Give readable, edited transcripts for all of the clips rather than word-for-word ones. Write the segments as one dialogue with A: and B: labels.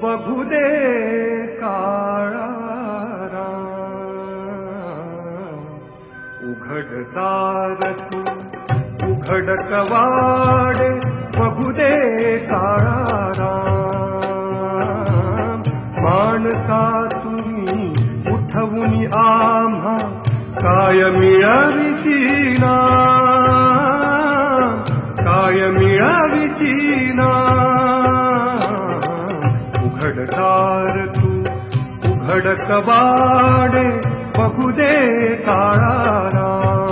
A: बघू दे काळा उघडदार तू उघड कवाडे बघू दे काळा माणसा तुम्ही उठवून आम्हा काय मिळाविसीना काय मिळाविसीना उघडदार तू उघड कवाडे बघू दे काळा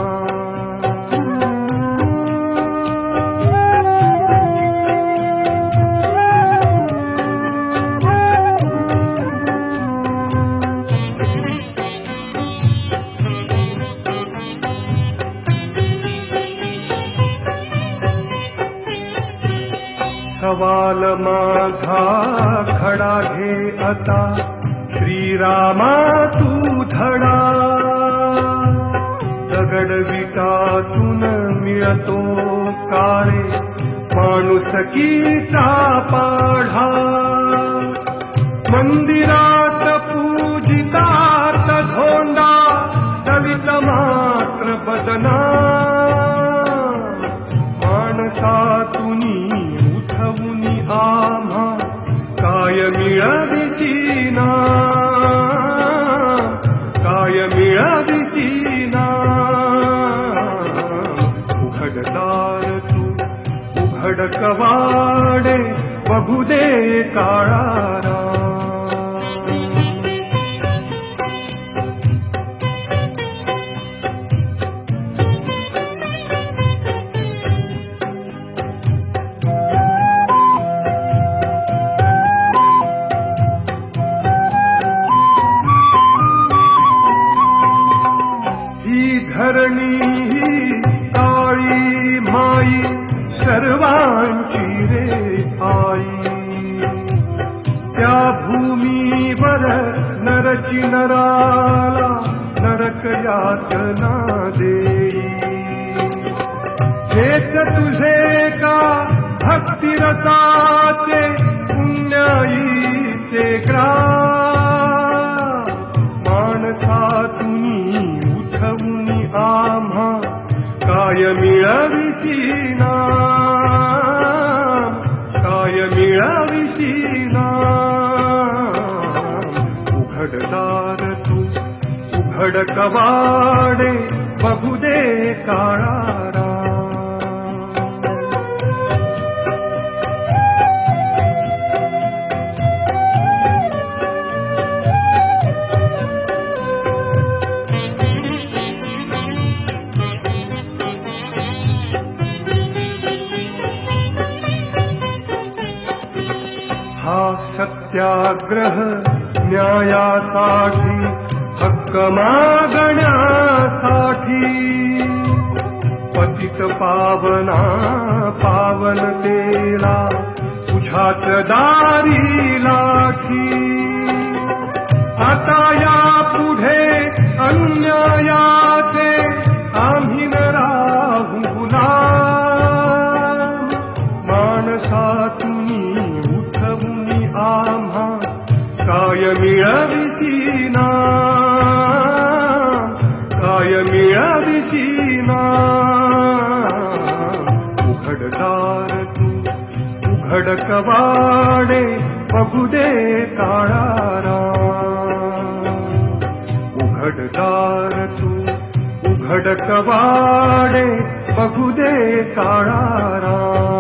A: सवाल माझा खडा घे आता श्रीरामा तू धडा दगड विटातून मिळतो काळे माणुसकीचा पाढा मंदिरात पूजितात धोंडा दलित मात्र बदना माणसातुनी उठवुनी आम्हा काय मिळाविसीना काय मिळाविसीना उघडदार तू उघड कवाडे बघू दे काळा धरणी ही काळी माई सर्वांची रे आई त्या भूमीवर नरची नराला नरक यातना देई हेच तुझे का भक्ती रसाचे पुण्याईचे ग्राम माणसातुनी उठवुनी आम्हा काय मिळाविसीना काय मिळाविसीना उघडदार तू उघड कवाडे बघू दे काळा हा सत्याग्रह न्यायासाठी हक्क मागण्यासाठी पतित पावना पावनतेला तुझ्याच दारी लाठी आता या पुढे अन्यायाचे आम्ही न राहू गुलाम माणसातुनी उठवुनी आम्हा काय मिळाविसीना काय मिळाविसीना उघडदार तू उघड कवाडे बघू दे काळा उघडदार तू उघड कवाडे बघू दे काळा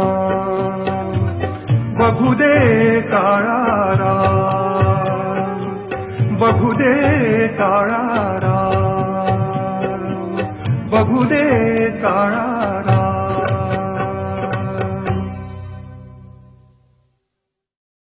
A: बघू दे काळा बघू दे काळा बघू दे काळा